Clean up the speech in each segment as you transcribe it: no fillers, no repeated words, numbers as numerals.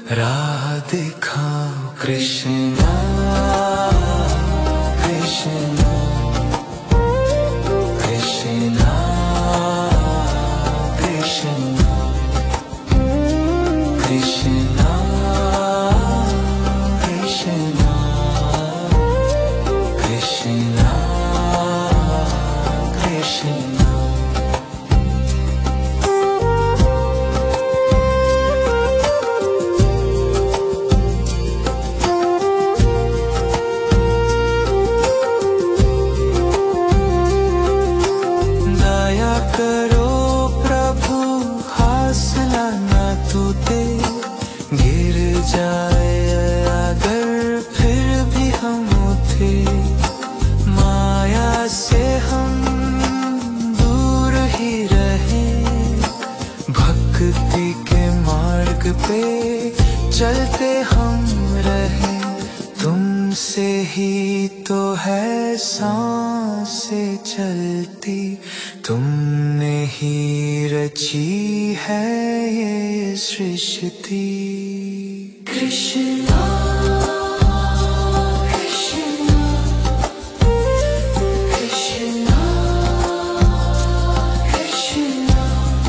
राह दिखाओ कृष्णा कृष्णा कृष्णा कृष्णा कृष्णा कृष्णा कृष्णा कृष्णा। करो प्रभु हासला ना टूटे, गिर जाए अगर फिर भी हम उठे, माया से हम दूर ही रहे, भक्ति के मार्ग पे चलते हम रहे। तुमसे ही तो है सांसें चलती, तुमने ही रची है ये सृष्टि। कृष्णा कृष्णा कृष्णा कृष्णा।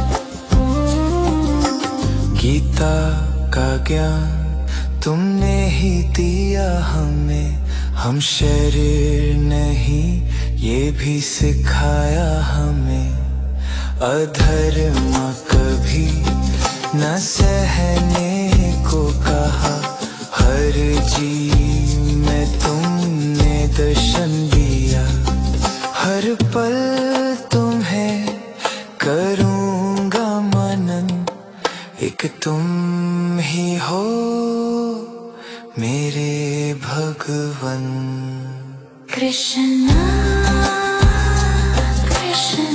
गीता का ज्ञान तुमने ही दिया हमें, हम शरीर नहीं ये भी सिखाया हमें। अधर्म कभी न सहने को कहा, हर जीव में तुमने दर्शन दिया। हर पल तुम्हें करूँगा मनन, एक तुम ही हो मेरे भगवन। कृष्णा कृष्णा।